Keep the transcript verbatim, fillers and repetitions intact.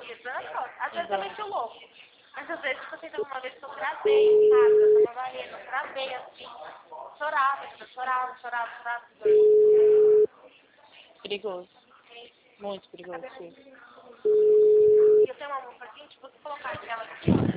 Exato. Às vezes eu meti o louco. Mas às vezes, tipo assim, teve uma vez que eu travei em casa, eu tava varrendo, eu travei assim. Chorava, eu chorava, chorava, chorava. Perigoso. Muito perigoso, sim. E eu tenho uma mão assim, tipo, se colocar aquela aqui, ó.